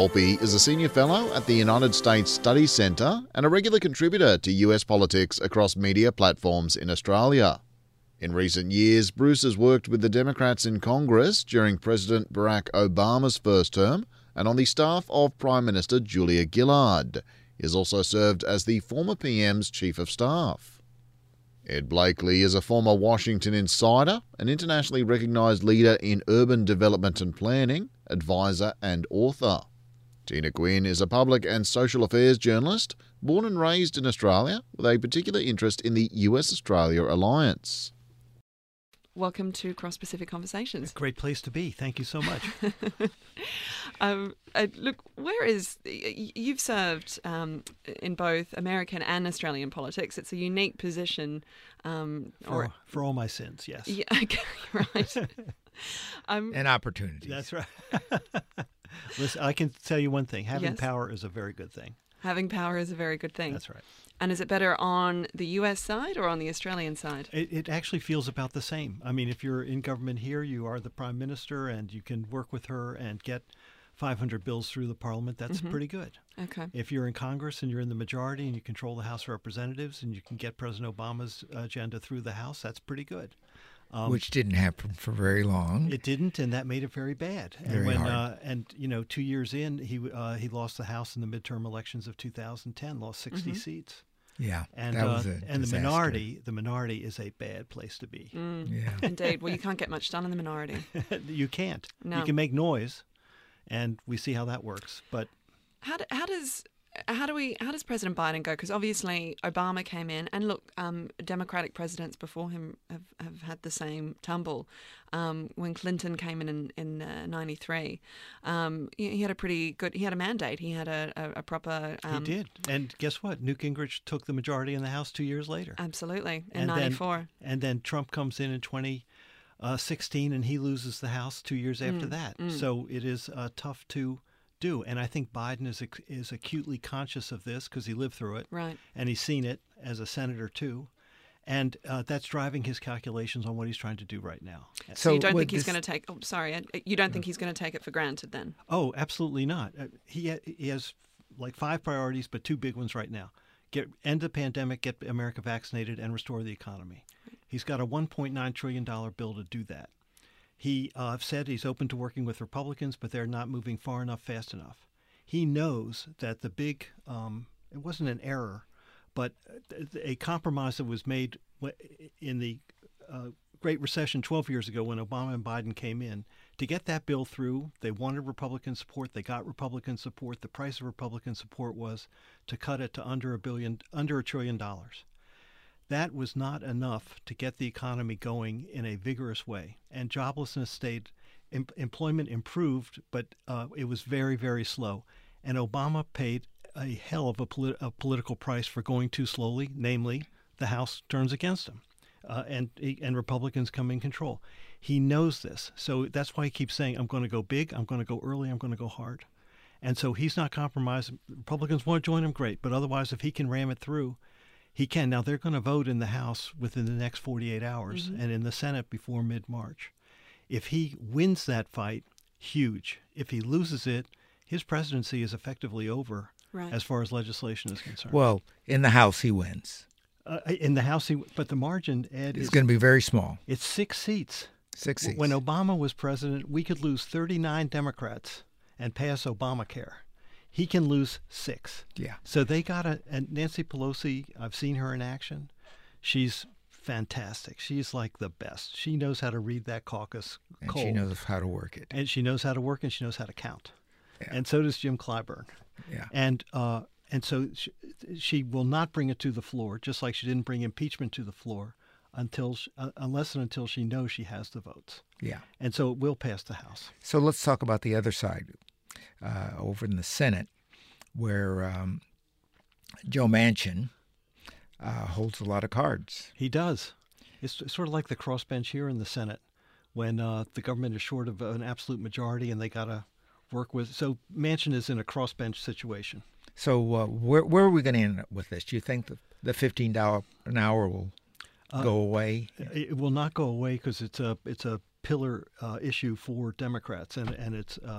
Volpe is a senior fellow at the United States Study Centre and a regular contributor to US politics across media platforms in Australia. In recent years, Bruce has worked with the Democrats in Congress during President Barack Obama's first term and on the staff of Prime Minister Julia Gillard. He has also served as the former PM's Chief of Staff. Ed Blakely is a former Washington insider, an internationally recognised leader in urban development and planning, advisor and author. Tina Quinn is a public and social affairs journalist, born and raised in Australia, with a particular interest in the US-Australia alliance. Welcome to Cross Pacific Conversations. A great place to be. Thank you so much. Look, you've served in both American and Australian politics. It's a unique position. For all my sins, yes. Yeah, okay, right. And opportunities. That's right. Listen, I can tell you one thing. Having Yes. power is a very good thing. Having power is a very good thing. That's right. And is it better on the US side or on the Australian side? It actually feels about the same. I mean, if you're in government here, you are the prime minister and you can work with her and get 500 bills through the parliament. That's pretty good. Okay. If you're in Congress and you're in the majority and you control the House of Representatives and you can get President Obama's agenda through the House, that's pretty good. Which didn't happen for very long. It didn't, and that made it very bad. Very hard. And 2 years in, he lost the House in the midterm elections of 2010, lost 60 seats. Yeah, And that was and the minority is a bad place to be. Yeah. Indeed. Well, you can't get much done in the minority. You can't. No. You can make noise, and we see how that works. But How does President Biden go? Because obviously Obama came in, and look, Democratic presidents before him have had the same tumble. When Clinton came in '93, he had a pretty good. He had a mandate. He had a proper. he did. And guess what? Newt Gingrich took the majority in the House 2 years later. Absolutely, in And then- '94. And then Trump comes in 2016, and he loses the House 2 years after that. So it is tough to do. And I think Biden is acutely conscious of this because he lived through it. Right. And he's seen it as a senator, too. And that's driving his calculations on what he's trying to do right now. So you don't think he's going to take? Oh, sorry. You don't think he's going to take it for granted then? Oh, absolutely not. He has like 5 priorities, but 2 big ones right now. End the pandemic, get America vaccinated, and restore the economy. He's got a $1.9 trillion bill to do that. He said he's open to working with Republicans, but they're not moving far enough, fast enough. He knows that the big, it wasn't an error, but a compromise that was made in the Great Recession 12 years ago when Obama and Biden came in. To get that bill through, they wanted Republican support. They got Republican support. The price of Republican support was to cut it to under $1 trillion. That was not enough to get the economy going in a vigorous way. And joblessness stayed, employment improved, but it was very, very slow. And Obama paid a hell of a political price for going too slowly, namely, the House turns against him. And Republicans come in control. He knows this. So that's why he keeps saying, I'm going to go big, I'm going to go early, I'm going to go hard. And so he's not compromising. Republicans want to join him, great. But otherwise, if he can ram it through, he can. Now, they're going to vote in the House within the next 48 hours and in the Senate before mid-March. If he wins that fight, huge. If he loses it, his presidency is effectively over as far as legislation is concerned. Well, in the House, he wins. In the House, but the margin, Ed, It's going to be very small. It's 6 seats. 6 seats. When Obama was president, we could lose 39 Democrats and pass Obamacare. He can lose 6. Yeah. So they and Nancy Pelosi, I've seen her in action. She's fantastic. She's like the best. She knows how to read that caucus And cold. she knows how to work it. And she knows how to work and she knows how to count. Yeah. And so does Jim Clyburn. Yeah. And so she will not bring it to the floor, just like she didn't bring impeachment to the floor unless and until she knows she has the votes. Yeah. And so it will pass the House. So let's talk about the other side, over in the Senate, where Joe Manchin holds a lot of cards. He does. It's sort of like the crossbench here in the Senate when the government is short of an absolute majority and they got to work with. So Manchin is in a crossbench situation. So where are we going to end up with this? Do you think the $15 an hour will go away? It will not go away because it's a pillar issue for Democrats, and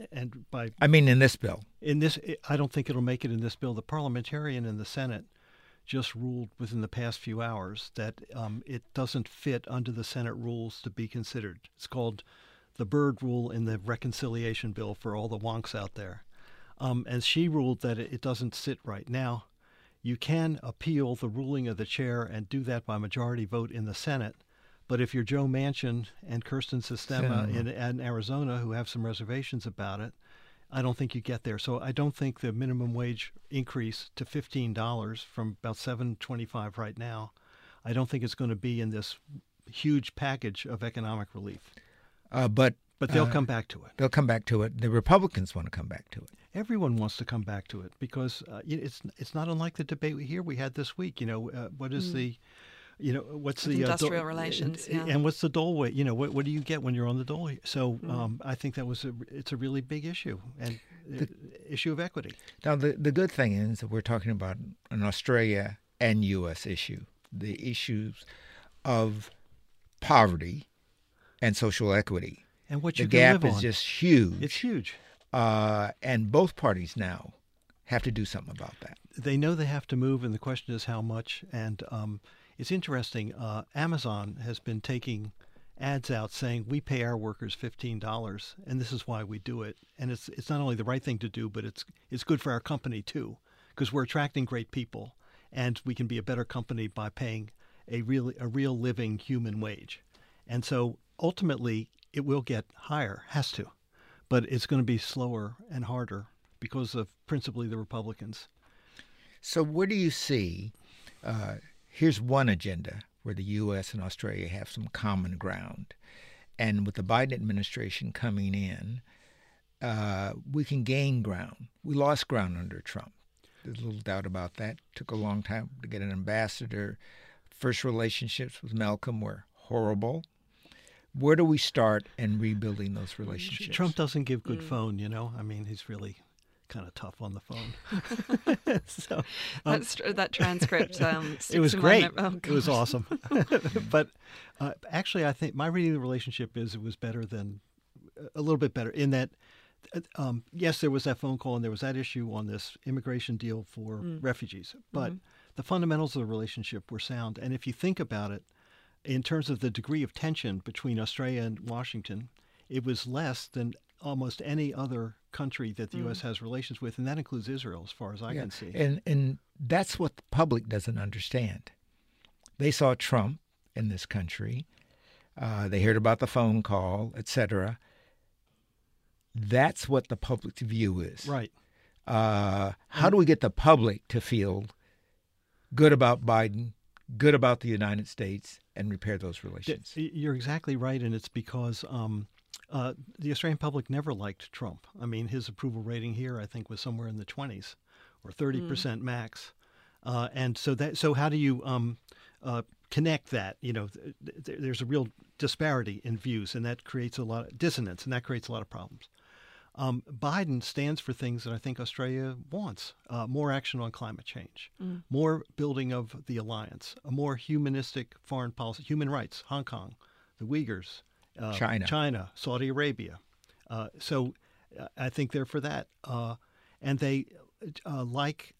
and by I mean, in this bill. in this, I don't think it'll make it in this bill. The parliamentarian in the Senate just ruled within the past few hours that it doesn't fit under the Senate rules to be considered. It's called the Byrd Rule in the reconciliation bill for all the wonks out there. And she ruled that it doesn't sit right. Now, you can appeal the ruling of the chair and do that by majority vote in the Senate. But if you're Joe Manchin and Kirsten Sinema in Arizona, who have some reservations about it, I don't think you get there. So I don't think the minimum wage increase to $15 from about $7.25 right now, I don't think it's going to be in this huge package of economic relief. But they'll come back to it. They'll come back to it. The Republicans want to come back to it. Everyone wants to come back to it because it's not unlike the debate we had this week. What is the what's the industrial relations, and what's the dole weight? What do you get when you're on the dole? So I think it's a really big issue and issue of equity. Now the good thing is that we're talking about an Australia and U.S. issue, the issues of poverty and social equity. And what the you gap live is on. just huge. It's huge. And both parties now have to do something about that. They know they have to move, and the question is how much. And it's interesting. Amazon has been taking ads out saying we pay our workers $15, and this is why we do it. And it's not only the right thing to do, but it's good for our company too, because we're attracting great people, and we can be a better company by paying a real living human wage. And so ultimately, it will get higher, has to, but it's going to be slower and harder because of principally the Republicans. So where do you see, here's one agenda where the U.S. and Australia have some common ground. And with the Biden administration coming in, we can gain ground. We lost ground under Trump. There's little doubt about that. Took a long time to get an ambassador. First relationships with Malcolm were horrible. Where do we start in rebuilding those relationships? Trump doesn't give good phone, I mean, he's really kind of tough on the phone. So, that transcript. It was great. It was awesome. But actually, I think my reading of the relationship is it was better than, a little bit better in that, yes, there was that phone call and there was that issue on this immigration deal for refugees. But the fundamentals of the relationship were sound. And if you think about it, in terms of the degree of tension between Australia and Washington, it was less than almost any other country that the U.S. has relations with, and that includes Israel, as far as I can see. And that's what the public doesn't understand. They saw Trump in this country. They heard about the phone call, etc. That's what the public's view is. Right. How do we get the public to feel good about Biden, good about the United States, and repair those relations? You're exactly right, and it's because the Australian public never liked Trump. I mean, his approval rating here, I think, was somewhere in the 20s or 30% max. And so how do you connect that? There's a real disparity in views, and that creates a lot of dissonance, and that creates a lot of problems. Biden stands for things that I think Australia wants: more action on climate change, more building of the alliance, a more humanistic foreign policy, human rights, Hong Kong, the Uyghurs, China, Saudi Arabia. So I think they're for that, and they like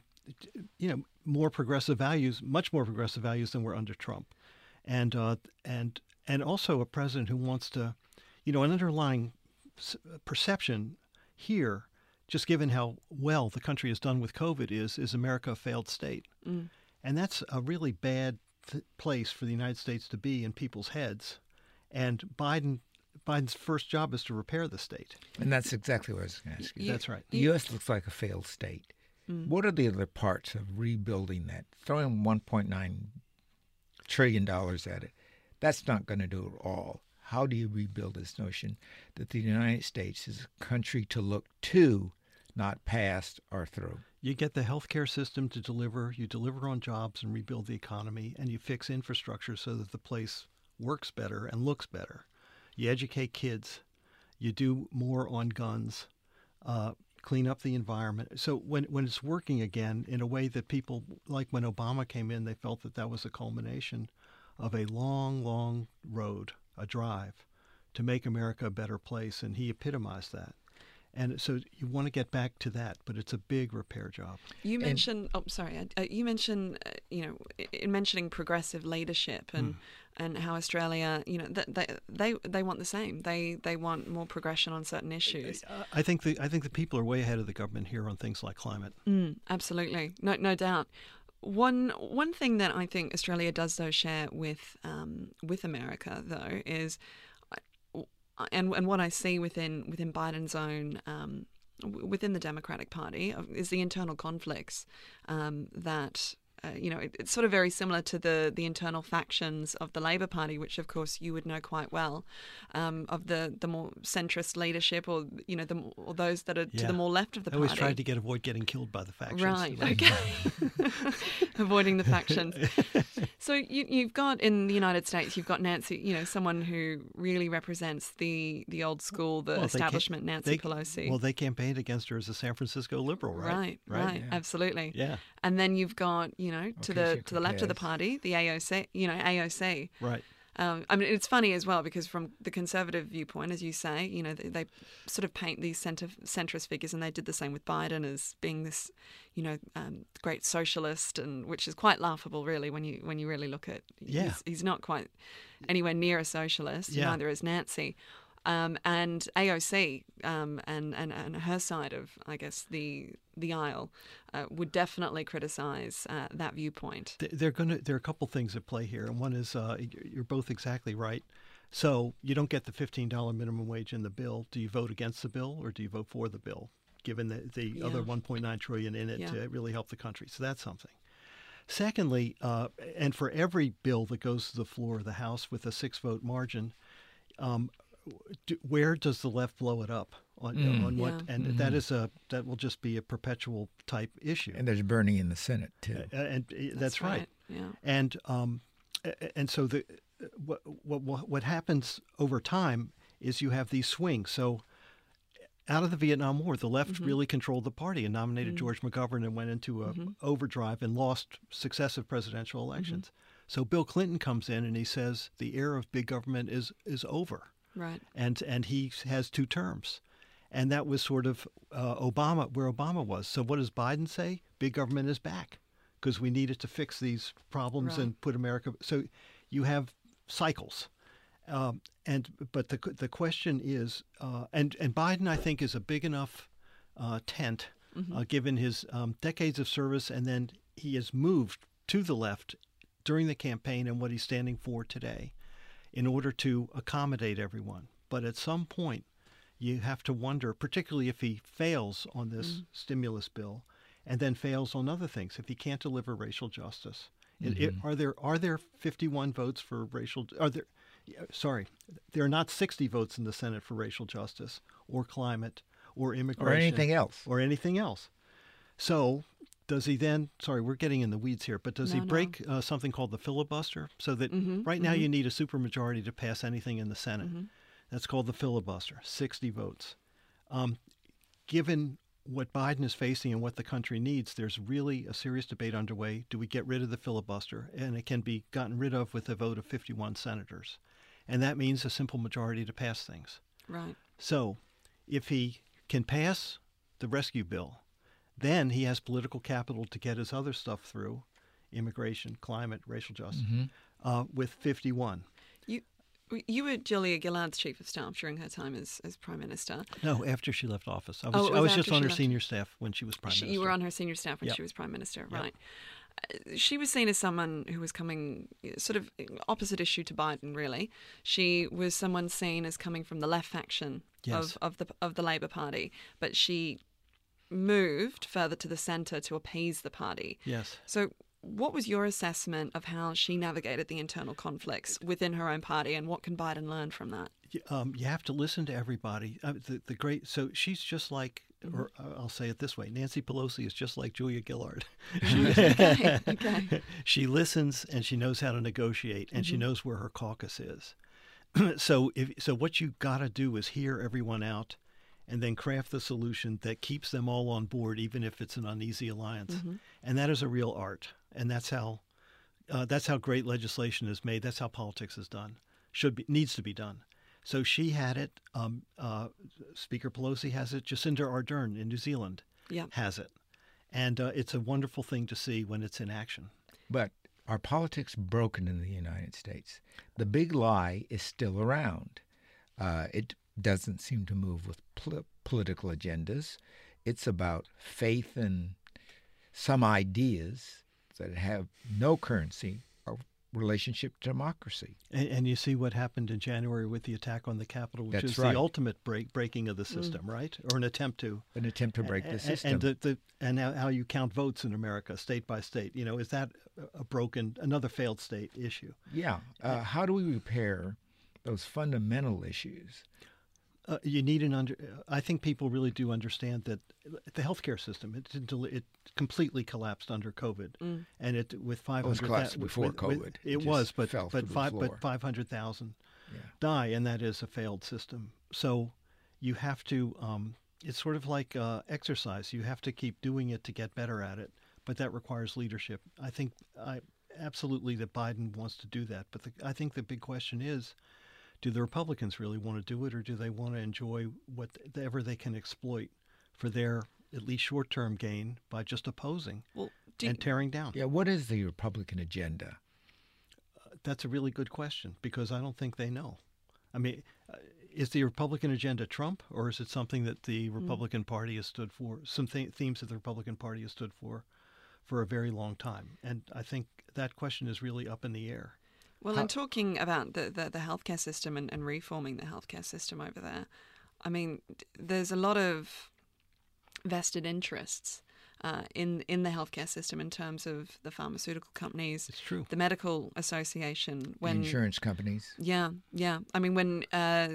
more progressive values, much more progressive values than were under Trump, and also a president who wants to, an underlying perception here, just given how well the country has done with COVID, is America a failed state? And that's a really bad place for the United States to be in people's heads. And Biden's first job is to repair the state. And that's exactly what I was going to ask you. That's right. The U.S. looks like a failed state. What are the other parts of rebuilding that? Throwing $1.9 trillion at it, that's not going to do it all. How do you rebuild this notion that the United States is a country to look to, not past or through? You get the healthcare system to deliver, you deliver on jobs and rebuild the economy, and you fix infrastructure so that the place works better and looks better. You educate kids. You do more on guns, clean up the environment. So when it's working again in a way that people, like when Obama came in, they felt that was a culmination of a long, long road, a drive to make America a better place, and he epitomized that. And so you want to get back to that, but it's a big repair job. You mentioned, you mentioned, in mentioning progressive leadership and how Australia, they want the same. They want more progression on certain issues. I think the people are way ahead of the government here on things like climate. Absolutely, no doubt. One thing that I think Australia does though share with America though is, and what I see within Biden's own within the Democratic Party is the internal conflicts that. It's sort of very similar to the internal factions of the Labor Party, which of course you would know quite well, of the more centrist leadership, or or those that are to the more left of the party. I always tried to avoid getting killed by the factions. Right. Okay. Avoiding the factions. So you've got in the United States, you've got Nancy, someone who really represents the old school, establishment, Nancy Pelosi. Well, they campaigned against her as a San Francisco liberal, right? Right. Yeah. Absolutely. Yeah. And then you've got, to the left of the party, the AOC, AOC. Right. It's funny as well because from the conservative viewpoint, as you say, they sort of paint these centrist figures, and they did the same with Biden as being this, great socialist, and which is quite laughable, really, when you really look at. Yeah. He's not quite anywhere near a socialist. Yeah. Neither is Nancy. And AOC and her side of, I guess, the aisle would definitely criticize that viewpoint. There are a couple things at play here, and one is you're both exactly right. So you don't get the $15 minimum wage in the bill. Do you vote against the bill, or do you vote for the bill, given the other $1.9 trillion in it to really help the country? So that's something. Secondly, and for every bill that goes to the floor of the House with a 6-vote margin, where does the left blow it up on what? And that will just be a perpetual type issue. And there's Bernie in the Senate too. And that's right. Yeah. And so what happens over time is you have these swings. So out of the Vietnam War, the left really controlled the party and nominated George McGovern and went into a overdrive and lost successive presidential elections. So Bill Clinton comes in and he says the era of big government is over. Right. And he has 2 terms. And that was sort of Obama, where Obama was. So what does Biden say? Big government is back because we needed to fix these problems and put America. So you have cycles. But the question is, and Biden, I think, is a big enough tent, given his decades of service, and then he has moved to the left during the campaign and what he's standing for today, in order to accommodate everyone. But at some point, you have to wonder, particularly if he fails on this stimulus bill, and then fails on other things, if he can't deliver racial justice. Are there 51 votes for racial? There are not 60 votes in the Senate for racial justice or climate or immigration or anything else. So does he then, we're getting in the weeds here, but does he break something called the filibuster? So that right now you need a supermajority to pass anything in the Senate. That's called the filibuster, 60 votes. Given what Biden is facing and what the country needs, there's really a serious debate underway. Do we get rid of the filibuster? And it can be gotten rid of with a vote of 51 senators. And that means a simple majority to pass things. Right. So if he can pass the rescue bill, then he has political capital to get his other stuff through, immigration, climate, racial justice, with 51. You were Julia Gillard's chief of staff during her time as Prime Minister. No, after she left office. I was just on her senior staff when she was Prime Minister. You were on her senior staff when she was Prime Minister, right. She was seen as someone who was coming sort of opposite issue to Biden, really. She was someone seen as coming from the left faction of the Labor Party, but she moved further to the centre to appease the party. Yes. So what was your assessment of how she navigated the internal conflicts within her own party, and what can Biden learn from that? You have to listen to everybody. So she's just like, or I'll say it this way, Nancy Pelosi is just like Julia Gillard. Okay. She listens and she knows how to negotiate, and she knows where her caucus is. So what you got to do is hear everyone out, and then craft the solution that keeps them all on board, even if it's an uneasy alliance. And that is a real art. And that's how great legislation is made. That's how politics is done. Needs to be done. So she had it. Speaker Pelosi has it. Jacinda Ardern in New Zealand Yeah. has it. And it's a wonderful thing to see when it's in action. But are politics broken in the United States? The big lie is still around. It doesn't seem to move with political agendas. It's about faith in some ideas that have no currency or relationship to democracy. And you see what happened in January with the attack on the Capitol, which That's is right. the ultimate breaking of the system, right? Or an attempt to. An attempt to break the system. And how you count votes in America, state by state. Is that another failed state issue? Yeah. How do we repair those fundamental issues? You need I think people really do understand that the healthcare system it completely collapsed under COVID, and it with 500. It was collapsed before COVID. It was, but fell through the floor. 500,000 die, and that is a failed system. So you have to. It's sort of like exercise. You have to keep doing it to get better at it, but that requires leadership. I think absolutely that Biden wants to do that, but I think the big question is, do the Republicans really want to do it, or do they want to enjoy whatever they can exploit for their at least short-term gain by just opposing and tearing down? Yeah, what is the Republican agenda? That's a really good question, because I don't think they know. I mean, is the Republican agenda Trump, or is it something that the Republican Party has stood for, some themes that the Republican Party has stood for a very long time? And I think that question is really up in the air. Well, and talking about the healthcare system and reforming the healthcare system over there, I mean, there's a lot of vested interests in the healthcare system in terms of the pharmaceutical companies, It's true. the medical association, Insurance companies. Yeah. I mean, when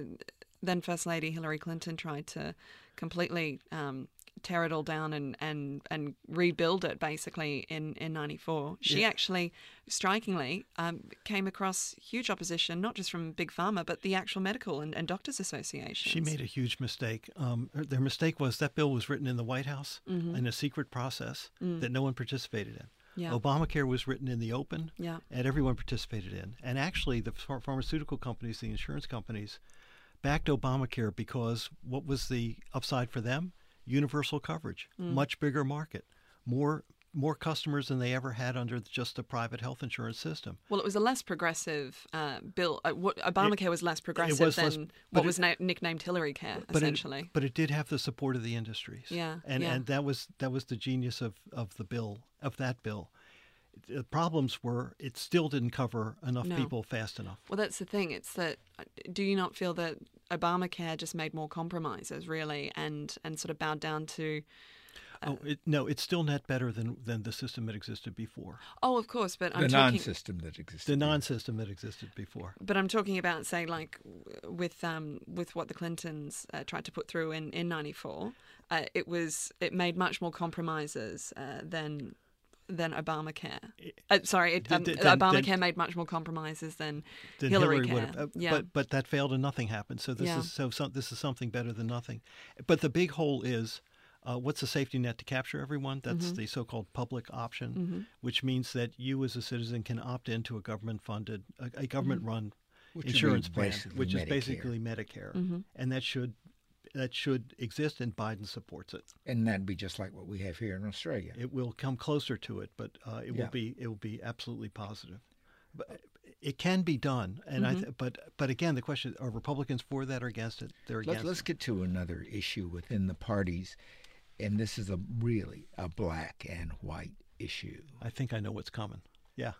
then First Lady Hillary Clinton tried to completely tear it all down and rebuild it basically in 94. She actually, strikingly, came across huge opposition, not just from Big Pharma, but the actual medical and doctors associations. She made a huge mistake. Their mistake was that bill was written in the White House in a secret process that no one participated in. Yeah. Obamacare was written in the open, Yeah. and everyone participated in. And actually, the pharmaceutical companies, the insurance companies, backed Obamacare because what was the upside for them? Universal coverage, much bigger market, more customers than they ever had under just the private health insurance system. Well, it was a less progressive bill. Obamacare was less progressive was than less- what but was nicknamed Hillary Care, essentially. But it did have the support of the industries. Yeah, and yeah. and that was the genius of that bill. The problems were it still didn't cover enough No. people fast enough. Well, that's the thing. It's that, do you not feel that Obamacare just made more compromises, really, and sort of bowed down to... No, it's still net better than the system that existed before. Oh, of course, but The I'm talking... non-system that existed. The non-system that existed before. But I'm talking about, say, like with what the Clintons tried to put through in 94, it made much more compromises than Obamacare. Obamacare made much more compromises than Hillary Care. would have. Yeah. But that failed and nothing happened. So this is something better than nothing. But the big hole is. What's the safety net to capture everyone? That's the so-called public option, which means that you as a citizen can opt into a government-funded, a government-run insurance plan, which is basically Medicare, and that should exist, and Biden supports it. And that'd be just like what we have here in Australia. It will come closer to it, but it will be absolutely positive. But it can be done, and but again, the question: are Republicans for that or against it? They're against. Let's get to another issue within the parties. And this is really a black and white issue. I think I know what's coming. Yeah.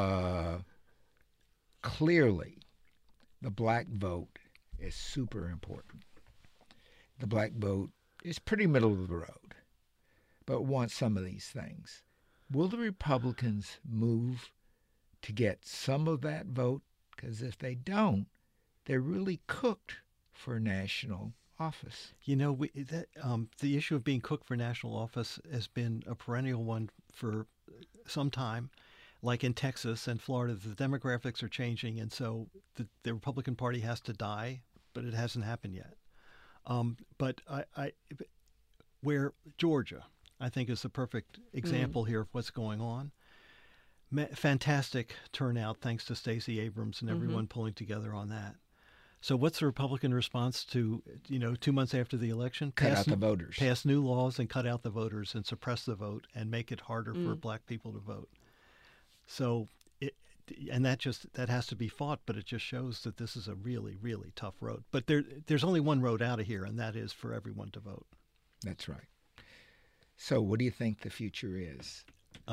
Clearly, the black vote is super important. The black vote is pretty middle of the road, but wants some of these things. Will the Republicans move to get some of that vote? Because if they don't, they're really cooked for national office. You know, the issue of being cooked for national office has been a perennial one for some time. Like in Texas and Florida, the demographics are changing, and so the Republican Party has to die, but it hasn't happened yet. But where Georgia, I think, is the perfect example here of what's going on. Fantastic turnout, thanks to Stacey Abrams and everyone pulling together on that. So what's the Republican response to, 2 months after the election? Cut out the voters. Pass new laws and cut out the voters and suppress the vote and make it harder for black people to vote. So, that has to be fought, but it just shows that this is a really, really tough road. But there's only one road out of here, and that is for everyone to vote. That's right. So what do you think the future is?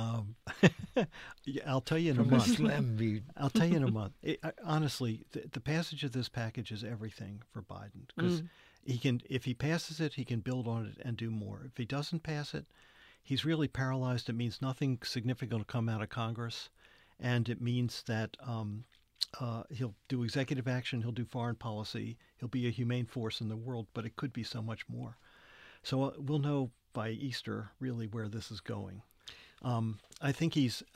I'll tell you in a From a month. slim view. I'll tell you in a month. Honestly, the passage of this package is everything for Biden because if he passes it, he can build on it and do more. If he doesn't pass it, he's really paralyzed. It means nothing significant will come out of Congress, and it means that he'll do executive action, he'll do foreign policy, he'll be a humane force in the world, but it could be so much more. So we'll know by Easter really where this is going. I think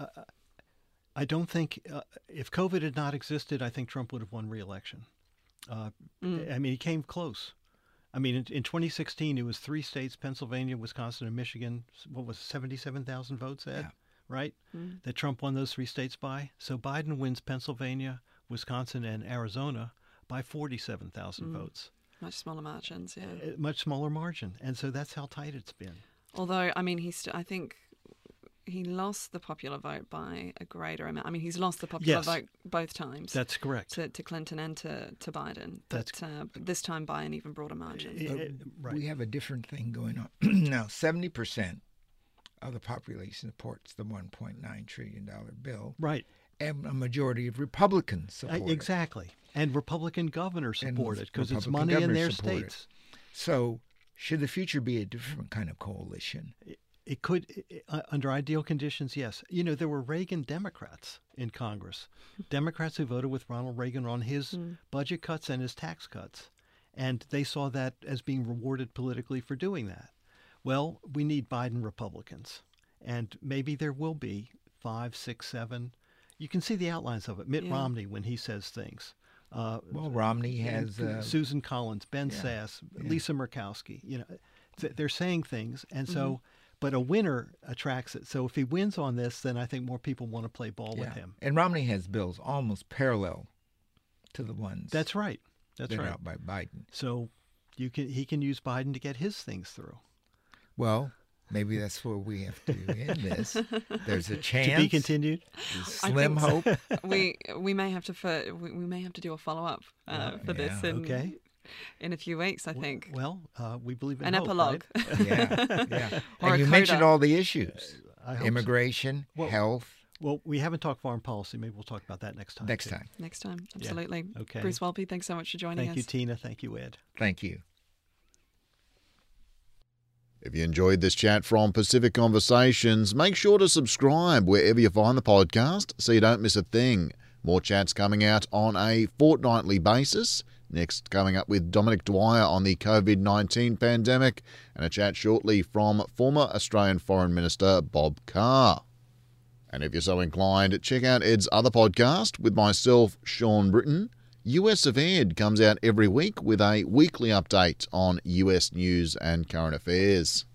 I don't think if COVID had not existed, I think Trump would have won re-election. I mean, he came close. I mean, in 2016, it was 3 states, Pennsylvania, Wisconsin, and Michigan. What was it, 77,000 votes, Ed? Yeah. Right? That Trump won those 3 states by. So Biden wins Pennsylvania, Wisconsin, and Arizona by 47,000 votes. Much smaller margins, yeah. Much smaller margin. And so that's how tight it's been. Although, I mean, I think he lost the popular vote by a greater amount. I mean, he's lost the popular vote both times. That's correct. To Clinton and to Biden. That's but this time by an even broader margin. Right. We have a different thing going on. Now, 70% of the population supports the $1.9 trillion bill. Right. And a majority of Republicans support it. Exactly. And Republican governors support it because it's Republican money in their governors support it. states. So should the future be a different kind of coalition? It could, under ideal conditions, yes. There were Reagan Democrats in Congress, Democrats who voted with Ronald Reagan on his budget cuts and his tax cuts. And they saw that as being rewarded politically for doing that. Well, we need Biden Republicans. And maybe there will be 5, 6, 7. You can see the outlines of it. Mitt Romney, when he says things. Well, Romney has Susan Collins, Ben Sass, Lisa Murkowski. They're saying things. And so... But a winner attracts it. So if he wins on this, then I think more people want to play ball with him. And Romney has bills almost parallel to the ones That's right. That's that are right. out by Biden. So he can use Biden to get his things through. Well, maybe that's where we have to end this. There's a chance. To be continued. Slim hope. We may have to do a follow up for this in a few weeks, I think. Well, we believe in an hope, epilogue. Right? Yeah. Or And a you coda. mentioned all the issues. I hope Immigration, so. health. Well, we haven't talked foreign policy. Maybe we'll talk about that next time. Next too. time. Next time, absolutely. Okay. Bruce Welby, thanks so much for joining us. Thank you, Tina. Thank you, Ed. Thank you. If you enjoyed this chat from Pacific Conversations, make sure to subscribe wherever you find the podcast so you don't miss a thing. More chats coming out on a fortnightly basis. Next, coming up with Dominic Dwyer on the COVID-19 pandemic, and a chat shortly from former Australian Foreign Minister Bob Carr. And if you're so inclined, check out Ed's other podcast with myself, Sean Britton. US of Ed comes out every week with a weekly update on US news and current affairs.